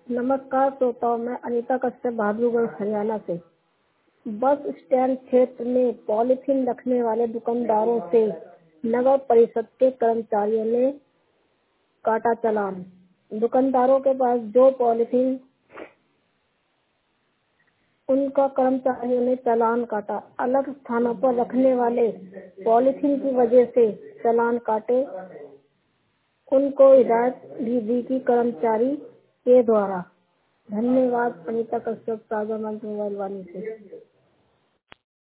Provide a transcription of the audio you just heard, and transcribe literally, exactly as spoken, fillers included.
नमस्कार श्रोताओं, मैं अनीता कश्यप बहादुरगढ़ हरियाणा से। बस स्टैंड क्षेत्र में पॉलीथीन रखने वाले दुकानदारों से नगर परिषद के कर्मचारियों ने काटा चालान। दुकानदारों के पास जो पॉलीथीन उनका कर्मचारियों ने चालान काटा। अलग स्थानों पर रखने वाले पॉलीथीन की वजह से चालान काटे। उनको हिदायत भी दी कि कर्मचारी के द्वारा। धन्यवाद। अनीता कश्यप, सागर मंच मोबाइल वाणी से।